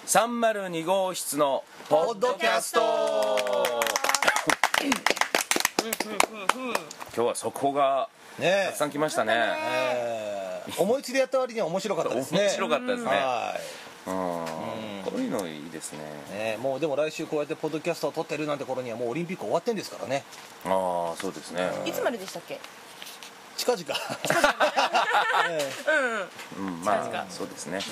302号室のポッドキャスト。今日は速報がたくさん来ましたね。 思いつきでやった割には面白かったですね。 面白かったですね。 はいこういうのいいですね。 もうでも来週こうやってポッドキャストを撮ってるなんて頃にはもうオリンピック終わってんですからね。 ああ、そうですね。 いつまででしたっけ？ 近々 まあそうですね。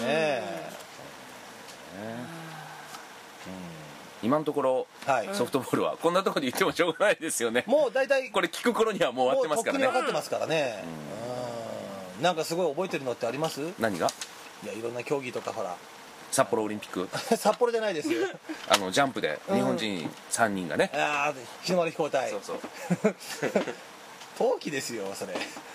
今のところソフトボールはこんなところで言ってもしょうがないですよね。 もう大体これ聞く頃にはもう終わってますからね。 もうとっくに分かってますからね。なんかすごい覚えてるのってあります？ 何が？ いや、いろんな競技とかほら札幌オリンピック札幌じゃないですよジャンプで日本人3人がね、 ああ、日の丸飛行隊。 そうそう冬季ですよそれ。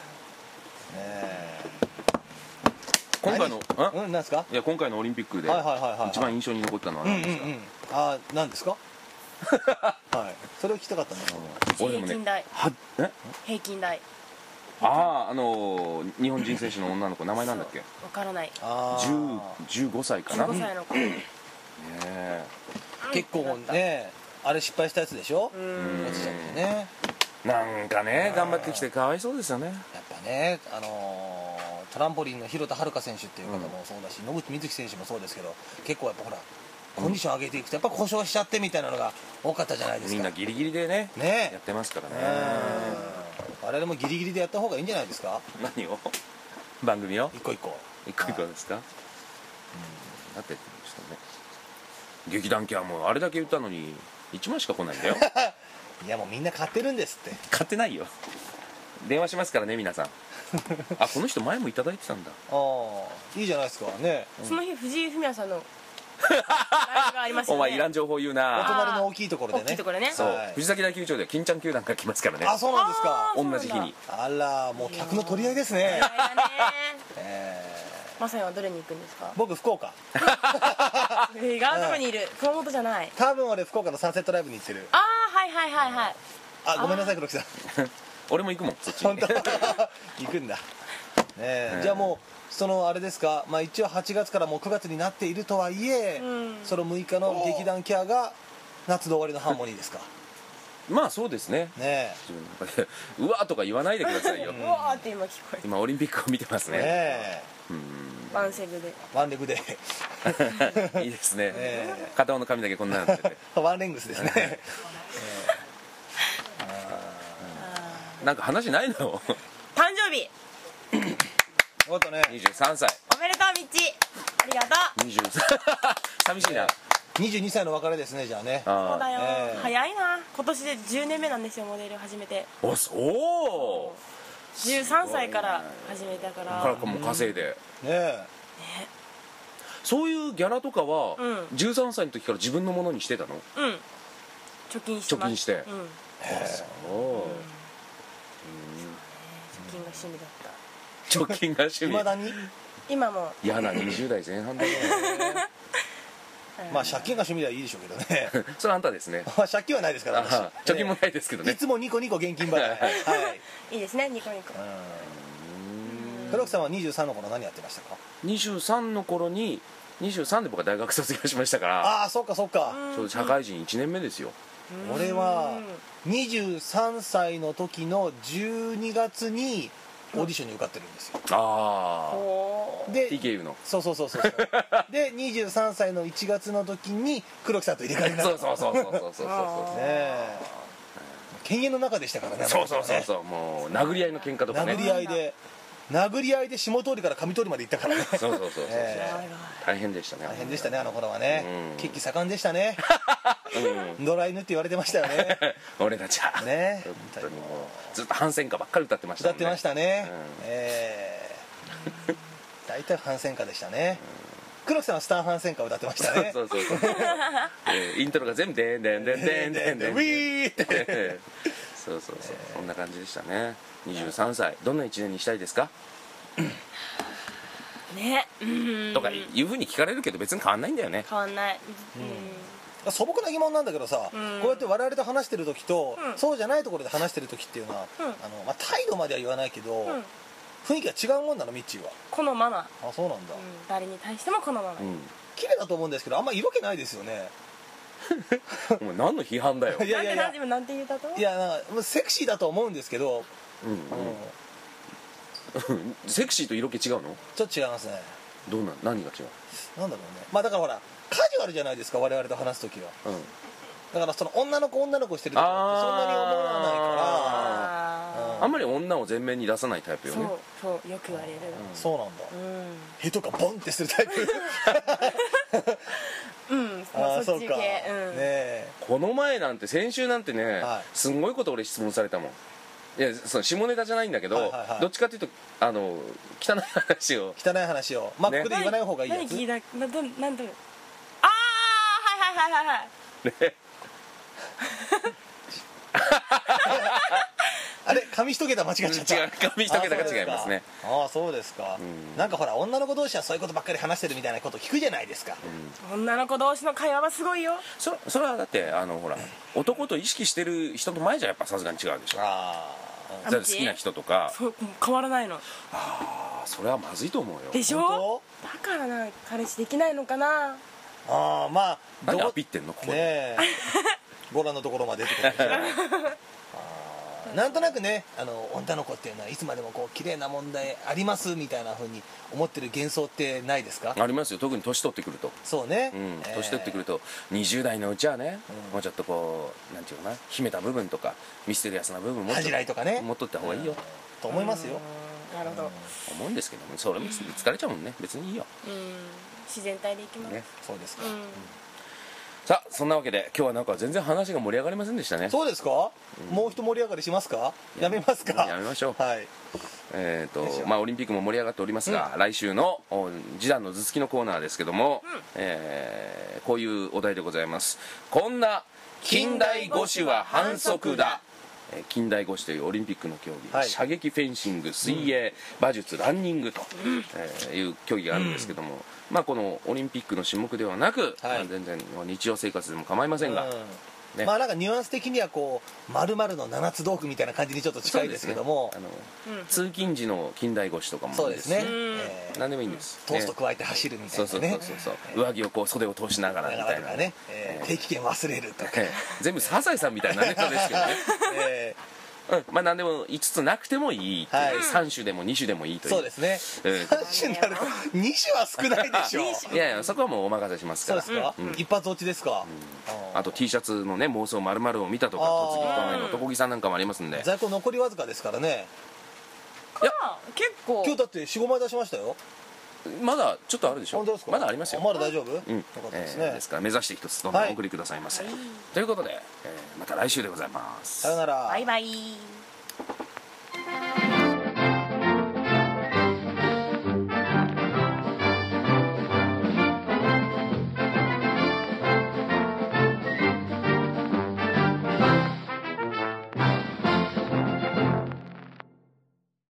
今回のなんですか？ いや、今回のオリンピックで一番印象に残ったのは何ですか？ ああ、何ですか？はい、それを聞きたかったんですよ。 俺もね、 平均台。 ああ、日本人選手の女の子名前なんだっけ？ わからない。 15歳かな。 15歳の子。 結構ね、あれ失敗したやつでしょ？落ちちゃってね。 なんかね、頑張ってきてかわいそうですよね。 やっぱね、トランポリンの廣田遥選手っていう方もそうだし、野口みずき選手もそうですけど、結構やっぱほらコンディション上げていくとやっぱ故障しちゃってみたいなのが多かったじゃないですか。 みんなギリギリでねやってますからね。 我々もギリギリでやった方がいいんじゃないですか？ 何を？番組を一個一個ですか？だってちょっとね、劇団キャーもあれだけ言ったのに1枚しか来ないんだよいや、もうみんな買ってるんですって。 買ってないよ。電話しますからね、皆さんあ、この人前もいただいてたんだ。 ああ、いいじゃないですかね。 その日藤井フミヤさんのライブがありますよね。 お前いらん情報言うな。 お隣の大きいところでね。 大きいところね。 そう、藤崎大球場では金ちゃん球団が来ますからね。 あ、そうなんですか。 同じ日に。 あら、もう客の取り合いですね。 まさにはどれに行くんですか？ 僕福岡違うとこにいる。熊本じゃない。 多分俺福岡のサンセットライブに行ってる。 ああ、はいはいはいはい。 あ、ごめんなさい黒木さん俺も行くもん、そっちに。 本当行くんだね。じゃあもうそのあれですか、まあ一応8月からもう9月になっているとはいえ、その6日の劇団キャーが夏の終わりのハーモニーですか？ まあそうですね。うわーとか言わないでくださいよ。 うわーって今聞こえ今オリンピックを見てますね。 ワンセグで。 ワンレグでいいですね。片方の髪だけこんなになっててワンレングスですねなんか話ないの？ 誕生日おっとね、 23歳。 おめでとうみっち。ありがとう。 23寂しいな。 22歳の別れですね、じゃあね。 そうだよ、早いな。今年で10年目なんですよ、モデル始めて。 お、そう。 13歳から始めたからもう稼いでね。 そういうギャラとかは13歳の時から自分のものにしてたの？ 貯金してます。 貯金して。 そう。貯金が趣味だった。 貯金が趣味。 未だに？ 今も嫌な20代前半だねまあ借金が趣味ではいいでしょうけどねそれあんたですね。 借金はないですから私。 貯金もないですけどね。 いつもニコニコ現金払い。はい。 いいですね、ニコニコ。 黒木さんは23の頃何やってましたか ？23の頃に23で僕は大学卒業しましたから。 ああ、そっかそっか。 ちょうど社会人1年目ですよ。 俺は23歳の時の12月にオーディションに受かってるんですよ。 ああ。 で TKU の。 そうで23歳の1月の時に黒木さんと入れ替えになった。 そうねえ、犬猿の中でしたからね。 そうもう殴り合いの喧嘩とかね。 殴り合いで下通りから上通りまで行ったからね。 そう大変でしたね。 大変でしたね、あの頃はね。血気盛んでしたね。野良犬って言われてましたよね俺たちはね。本当にもうずっと反戦歌ばっかり歌ってましたもんね。 歌ってましたね。大体反戦歌でしたね。黒木さんはスタン反戦歌歌ってましたね。 そうイントロが全部でんでんでんでんでんでんウィーってそうそんな感じでしたね。23歳どんな1年にしたいですかね。 とかいうふうに聞かれるけど別に変わんないんだよね。 変わんない。 素朴な疑問なんだけどさ、こうやって我々と話してる時と、そうじゃないところで話してる時っていうのは、態度までは言わないけど、雰囲気が違うもんなの、ミッチーは。 このまま。 あ、そうなんだ。 誰に対してもこのまま。 綺麗だと思うんですけどあんま色気ないですよね。 お前何の批判だよ。 いやいやいやなんて言ったと？ いやなんかセクシーだと思うんですけど、 セクシーと色気違うの？ ちょっと違いますね。 何が違う？ なんだろうね。まあだからほらカジュアルじゃないですか我々と話す時は。 うん。 だからその女の子してる時ってそんなに思わないかあんまり女を前面に出さないタイプよね。 そうよく言われる。 ら、そうなんだ。ヘとかボンってするタイプ。 そっち系。 ねえ。 この前なんて先週なんてね、 はいすんごいこと俺質問されたもん。いやその下ネタじゃないんだけど、 はいはいはいどっちかっていうと汚い話を汚い話をまあここで言わない方がいいやつ。 何聞いた？なんと。ああはいはい。 ね。 あれ紙一桁間違っちゃった。 違う紙一桁が違いますね。 ああそうですか。なんかほら女の子同士はそういうことばっかり話してるみたいなこと聞くじゃないですか。 女の子同士の会話はすごいよ。 それはだってほら男と意識してる人の前じゃやっぱさすがに違うでしょ。 あだから好きな人とかそう変わらないのそれはまずいと思うよ。 でしょ。 本だからな彼氏できないのかな。 あまあ何でアピってんのここで。 ねえご覧のところまでってことでしょ。なんとなくね女の子っていうのはいつまでもこう綺麗な問題ありますみたいな風に思ってる幻想ってないですか？ ありますよ。特に年取ってくると。 そうね、 年取ってくると20代のうちはね、もうちょっとこうなんていうのかな、秘めた部分とかミステリアスな部分も恥じらいとかね持っとった方がいいよ、 と思いますよ。 なるほど。 思うんですけども、それも疲れちゃうもんね。別にいいよ、 自然体でいきます。 ね。 そうですか、 さあそんなわけで今日はなんか全然話が盛り上がりませんでしたね。 そうですか、もう一盛り上がりしますか？やめますか？ やめましょう。 はい。 まあオリンピックも盛り上がっておりますが、来週の示談の頭突きのコーナーですけども、こういうお題でございます。こんな近代五種は反則だ。近代五種というオリンピックの競技、 はい射撃、フェンシング、水泳、馬術、ランニングという競技があるんですけども、まあこのオリンピックの種目ではなく、まあ全然日常生活でも構いませんが、ね、 まあなんかニュアンス的にはこう丸々の7つ道具みたいな感じにちょっと近いですけども、 通勤時の近代五種とかもいいですね。 そうですね、 何でもいいんです。 トースト加えて走るみたいなね。 そう上着をこう袖を通しながらみたいなね、定期券忘れるとか、 全部サザエさんみたいなネタですけどね。まあ何でも5つなくてもいい、3種でも2種でもいいという。 そうですね、3種になると2種は少ないでしょ。 いやいやそこはもうお任せしますから。 そうですか、一発落ちですか。 あと T シャツのね妄想丸々を見たとか、栃木都内の男気さんなんかもありますんで。 在庫残りわずかですからね。 いや結構今日だって 4,5 枚出しましたよ。 まだちょっとあるでしょ。 本当ですか？ まだありますよ。 まだ大丈夫？よかうん、 ったですね。 ですから目指して一つどんどんお送りくださいませ、ということで、また来週でございます。 さよなら。 バイバイ。